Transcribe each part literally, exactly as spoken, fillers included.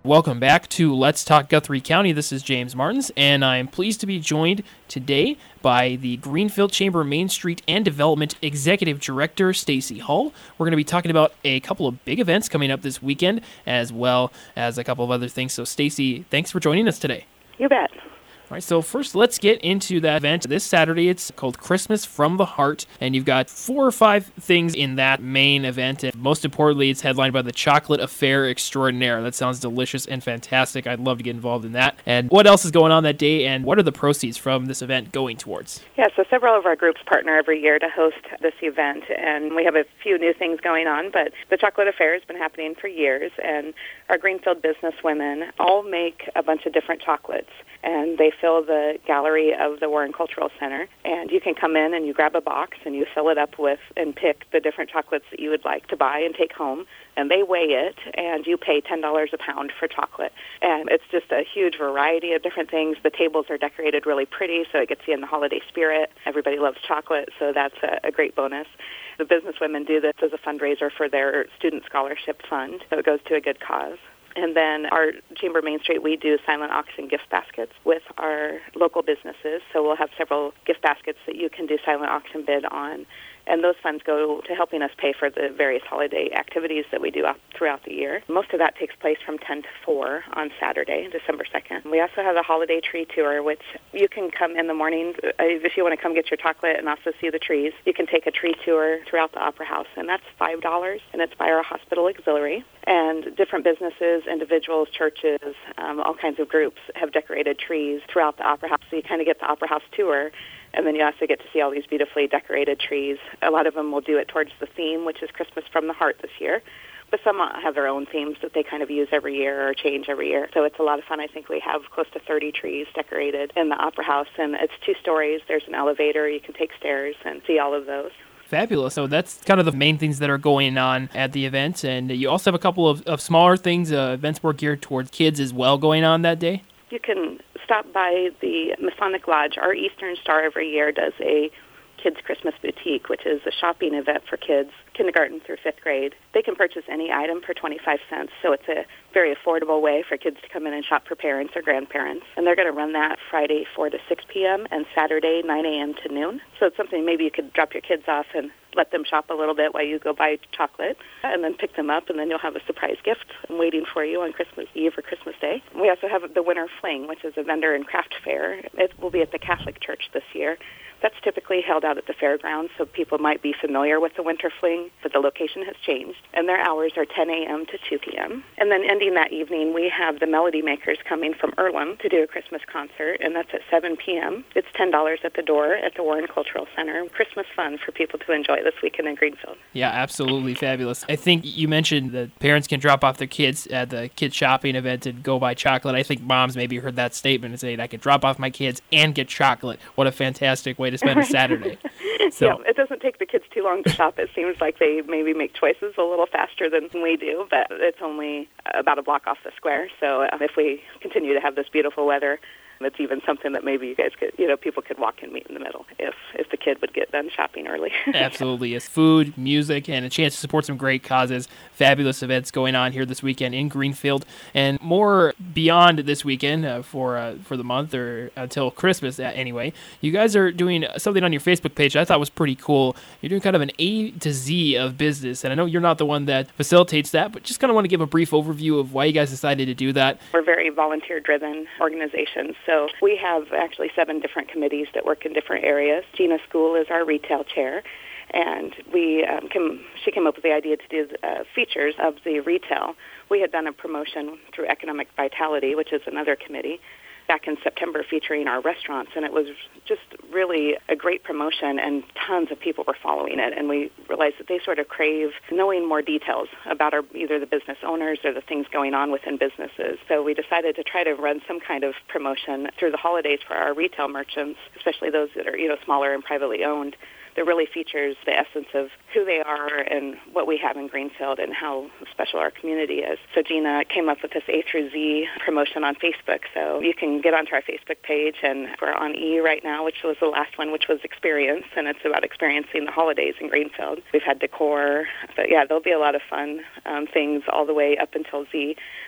Welcome back to Let's Talk Guthrie County. This is James Martins, and I'm pleased to be joined today by the Greenfield Chamber Main Street and Development Executive Director, Stacy Hull. We're going to be talking about a couple of big events coming up this weekend, as well as a couple of other things. So, Stacy, thanks for joining us today. You bet. All right, so first, let's get into that event. This Saturday, it's called Christmas from the Heart, and you've got four or five things in that main event, and most importantly, it's headlined by the Chocolate Affair Extraordinaire. That sounds delicious and fantastic. I'd love to get involved in that. And what else is going on that day, and what are the proceeds from this event going towards? Yeah, so several of our groups partner every year to host this event, and we have a few new things going on, but the Chocolate Affair has been happening for years, and our Greenfield business women all make a bunch of different chocolates, and they fill the gallery of the Warren Cultural Center. And you can come in and you grab a box and you fill it up with and pick the different chocolates that you would like to buy and take home. And they weigh it, and you pay ten dollars a pound for chocolate. And it's just a huge variety of different things. The tables are decorated really pretty, so it gets you in the holiday spirit. Everybody loves chocolate, so that's a, a great bonus. The businesswomen do this as a fundraiser for their student scholarship fund, so it goes to a good cause. And then our Chamber Main Street, we do silent auction gift baskets with our local businesses. So we'll have several gift baskets that you can do silent auction bid on. And those funds go to helping us pay for the various holiday activities that we do throughout the year. Most of that takes place from ten to four on Saturday, December second. We also have a holiday tree tour, which you can come in the morning. If you want to come get your chocolate and also see the trees, you can take a tree tour throughout the Opera House, and that's five dollars, and it's by our hospital auxiliary. And different businesses, individuals, churches, um, all kinds of groups have decorated trees throughout the Opera House, so you kind of get the Opera House tour. And then you also get to see all these beautifully decorated trees. A lot of them will do it towards the theme, which is Christmas from the Heart this year. But some have their own themes that they kind of use every year or change every year. So it's a lot of fun. I think we have close to thirty trees decorated in the Opera House. And it's two stories. There's an elevator. You can take stairs and see all of those. Fabulous. So that's kind of the main things that are going on at the event. And you also have a couple of, of smaller things, uh, events more geared towards kids as well going on that day? You can stop by the Masonic Lodge. Our Eastern Star every year does a Kids Christmas Boutique, which is a shopping event for kids, kindergarten through fifth grade. They can purchase any item for twenty-five cents, so it's a very affordable way for kids to come in and shop for parents or grandparents. And they're going to run that Friday four to six p.m. and Saturday nine a.m. to noon. So it's something maybe you could drop your kids off and let them shop a little bit while you go buy chocolate, and then pick them up, and then you'll have a surprise gift waiting for you on Christmas Eve or Christmas Day. We also have the Winter Fling, which is a vendor and craft fair. It will be at the Catholic Church this year. That's typically held out at the fairgrounds, so people might be familiar with the Winter Fling, but the location has changed, and their hours are ten a.m. to two p.m. And then ending that evening, we have the Melody Makers coming from Earlham to do a Christmas concert, and that's at seven p.m. It's ten dollars at the door at the Warren Cultural Center. Christmas fun for people to enjoy this weekend in Greenfield. Yeah, absolutely fabulous. I think you mentioned that parents can drop off their kids at the kids shopping event and go buy chocolate. I think moms maybe heard that statement and saying, I can drop off my kids and get chocolate. What a fantastic way to spend a Saturday. So. Yeah, it doesn't take the kids too long to shop. It seems like they maybe make choices a little faster than we do, but it's only about a block off the square. So if we continue to have this beautiful weather, it's even something that maybe you guys could, you know, people could walk and meet in the middle if, if the kid would get done shopping early. Absolutely. It's food, music, and a chance to support some great causes. Fabulous events going on here this weekend in Greenfield. And more beyond this weekend uh, for uh, for the month or until Christmas uh, anyway. You guys are doing something on your Facebook page that I thought was pretty cool. You're doing kind of an A to Z of business. And I know you're not the one that facilitates that, but just kind of want to give a brief overview of why you guys decided to do that. We're very volunteer-driven organizations. So we have actually seven different committees that work in different areas. Gina School is our retail chair, and we um, came, she came up with the idea to do uh, features of the retail. We had done a promotion through Economic Vitality, which is another committee, back in September featuring our restaurants, and it was just really a great promotion, and tons of people were following it, and we realized that they sort of crave knowing more details about our, either the business owners or the things going on within businesses. So we decided to try to run some kind of promotion through the holidays for our retail merchants, especially those that are, you know, smaller and privately owned, that really features the essence of who they are and what we have in Greenfield and how special our community is. So Gina came up with this A through Z promotion on Facebook. So you can get onto our Facebook page, and we're on E right now, which was the last one, which was Experience, and it's about experiencing the holidays in Greenfield. We've had decor, but yeah, there'll be a lot of fun um, things all the way up until Z.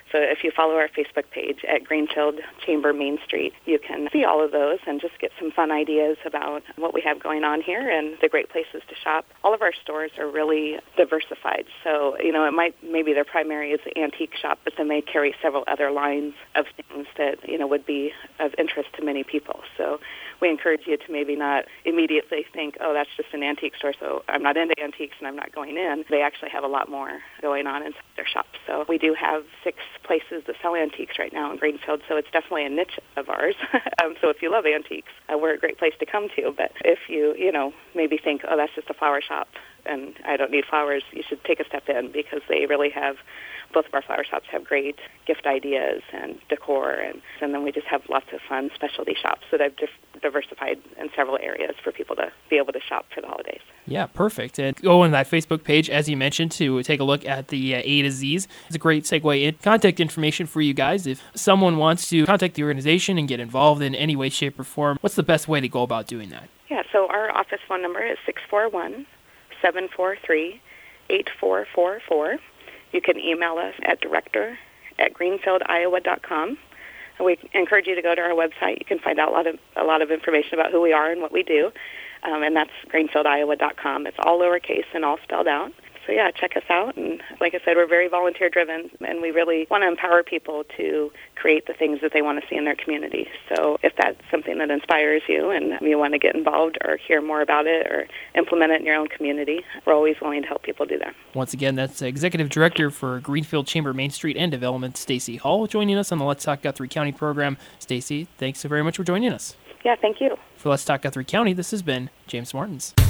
So if you follow our Facebook page at Greenfield Chamber Main Street, you can see all of those and just get some fun ideas about what we have going on here and the great places to shop. All of our stores are really diversified. So, you know, it might maybe their primary is the antique shop, but then they carry several other lines of things that, you know, would be of interest to many people. So we encourage you to maybe not immediately think, oh, that's just an antique store, so I'm not into antiques and I'm not going in. They actually have a lot more going on inside their shops. So we do have six places that sell antiques right now in Greenfield, so it's definitely a niche of ours. um, so if you love antiques, uh, we're a great place to come to. But if you, you know, maybe think, oh, that's just a flower shop and I don't need flowers, you should take a step in because they really have, both of our flower shops have great gift ideas and decor, and, and then we just have lots of fun specialty shops that I've dif- diversified in several areas for people to be able to shop for the holidays. Yeah, perfect. And go on that Facebook page, as you mentioned, to take a look at the uh, A to Z's. It's a great segue in. Contact information for you guys. If someone wants to contact the organization and get involved in any way, shape, or form, what's the best way to go about doing that? Yeah, so our office phone number is six four one, seven four three, eight four four four. You can email us at director at greenfield iowa dot com. We encourage you to go to our website. You can find out a lot of a lot of information about who we are and what we do, um, and that's greenfield iowa dot com. It's all lowercase and all spelled out. So, yeah, check us out. And like I said, we're very volunteer-driven, and we really want to empower people to create the things that they want to see in their community. So if that's something that inspires you and you want to get involved or hear more about it or implement it in your own community, we're always willing to help people do that. Once again, that's Executive Director for Greenfield Chamber Main Street and Development, Stacy Hall, joining us on the Let's Talk Guthrie County program. Stacy, thanks so very much for joining us. Yeah, thank you. For Let's Talk Guthrie County, this has been James Martins.